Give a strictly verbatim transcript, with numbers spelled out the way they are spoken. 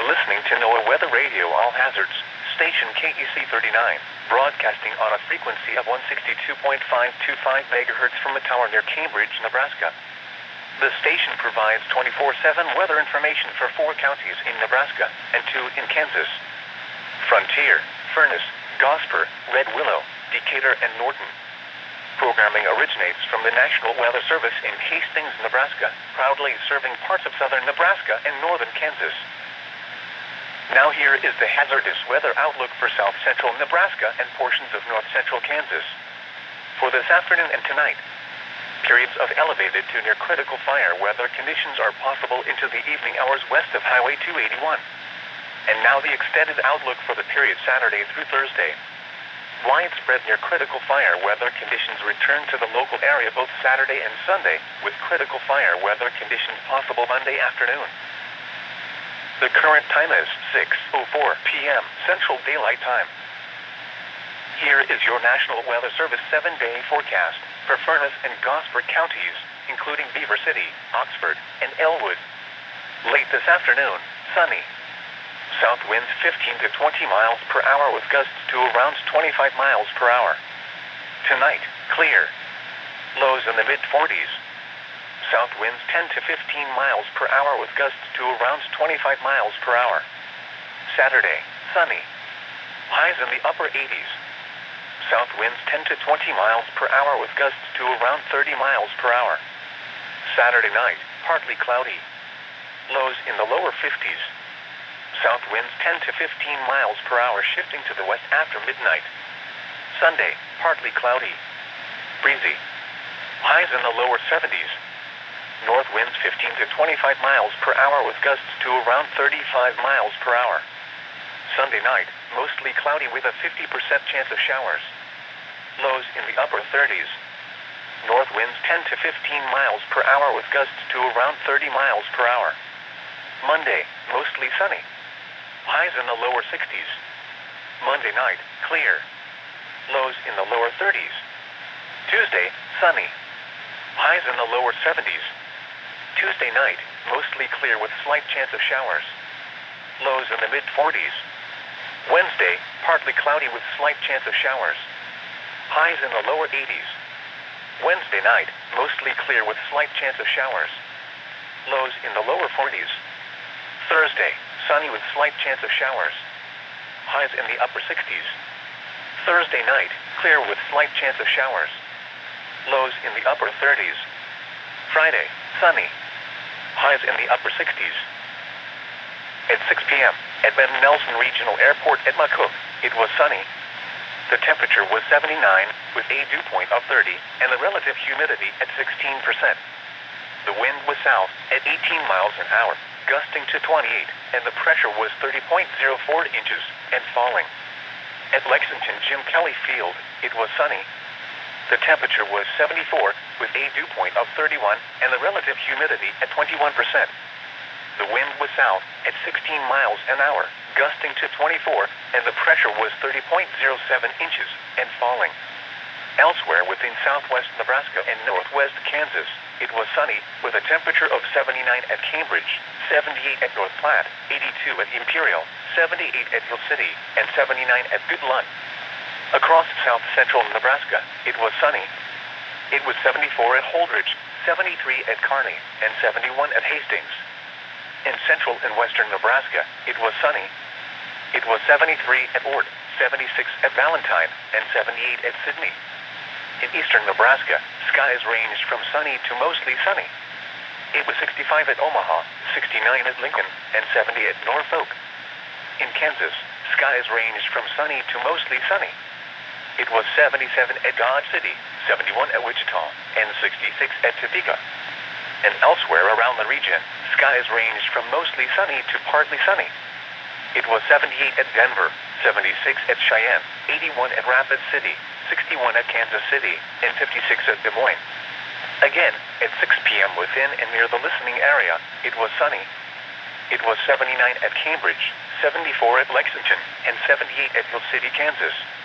listening to NOAA Weather Radio All Hazards, station K E C thirty-nine, broadcasting on a frequency of one sixty-two point five two five megahertz from a tower near Cambridge, Nebraska. The station provides twenty-four seven weather information for four counties in Nebraska and two in Kansas: Frontier, Furnace, Gosper, Red Willow, Decatur, and Norton. Programming originates from the National Weather Service in Hastings, Nebraska, proudly serving parts of southern Nebraska and northern Kansas. Now here is the hazardous weather outlook for south central Nebraska and portions of north central Kansas. For this afternoon and tonight, periods of elevated to near critical fire weather conditions are possible into the evening hours west of Highway two eighty-one. And now the extended outlook for the period Saturday through Thursday. Widespread near critical fire weather conditions return to the local area both Saturday and Sunday, with critical fire weather conditions possible Monday afternoon. The current time is six oh four p m Central Daylight Time. Here is your National Weather Service seven-day forecast for Furnace and Gosper counties, including Beaver City, Oxford, and Elwood. Late this afternoon, sunny. South winds fifteen to twenty miles per hour with gusts to around twenty-five miles per hour. Tonight, clear. Lows in the mid forties. South winds ten to fifteen miles per hour with gusts to around twenty-five miles per hour. Saturday, sunny. Highs in the upper eighties. South winds ten to twenty miles per hour with gusts to around thirty miles per hour. Saturday night, partly cloudy. Lows in the lower fifties. South winds ten to fifteen miles per hour shifting to the west after midnight. Sunday, partly cloudy. Breezy. Highs in the lower seventies. North winds fifteen to twenty-five miles per hour with gusts to around thirty-five miles per hour. Sunday night, mostly cloudy with a fifty percent chance of showers. Lows in the upper thirties. North winds ten to fifteen miles per hour with gusts to around thirty miles per hour. Monday, mostly sunny. Highs in the lower sixties. Monday night, clear. Lows in the lower thirties. Tuesday, sunny. Highs in the lower seventies. Tuesday night, mostly clear with slight chance of showers. Lows in the mid forties. Wednesday, partly cloudy with slight chance of showers. Highs in the lower eighties. Wednesday night, mostly clear with slight chance of showers. Lows in the lower forties. Thursday, sunny with slight chance of showers. Highs in the upper sixties. Thursday night, clear with slight chance of showers. Lows in the upper thirties. Friday, sunny. Highs in the upper sixties. At six p m at Ben Nelson Regional Airport at McCook, it was sunny. The temperature was seventy-nine with a dew point of thirty and the relative humidity at sixteen percent. The wind was south at eighteen miles an hour, gusting to twenty-eight, and the pressure was thirty point zero four inches and falling. At Lexington Jim Kelly Field, it was sunny. The temperature was seventy-four with a dew point of thirty-one and the relative humidity at twenty-one percent. The wind was south at sixteen miles an hour, gusting to twenty-four, and the pressure was thirty point zero seven inches and falling. Elsewhere within southwest Nebraska and northwest Kansas, it was sunny with a temperature of seventy-nine at Cambridge, seventy-eight at North Platte, eighty-two at Imperial, seventy-eight at Hill City, and seventy-nine at Goodlun. Across south central Nebraska, it was sunny. It was seventy-four at Holdridge, seventy-three at Kearney, and seventy-one at Hastings. In central and western Nebraska, it was sunny. It was seventy-three at Ord, seventy-six at Valentine, and seventy-eight at Sidney. In eastern Nebraska, skies ranged from sunny to mostly sunny. It was sixty-five at Omaha, sixty-nine at Lincoln, and seventy at Norfolk. In Kansas, skies ranged from sunny to mostly sunny. It was seventy-seven at Dodge City, seventy-one at Wichita, and sixty-six at Topeka. And elsewhere around the region, skies ranged from mostly sunny to partly sunny. It was seventy-eight at Denver, seventy-six at Cheyenne, eighty-one at Rapid City, sixty-one at Kansas City, and fifty-six at Des Moines. Again, at six p m within and near the listening area, it was sunny. It was seventy-nine at Cambridge, seventy-four at Lexington, and seventy-eight at Hill City, Kansas.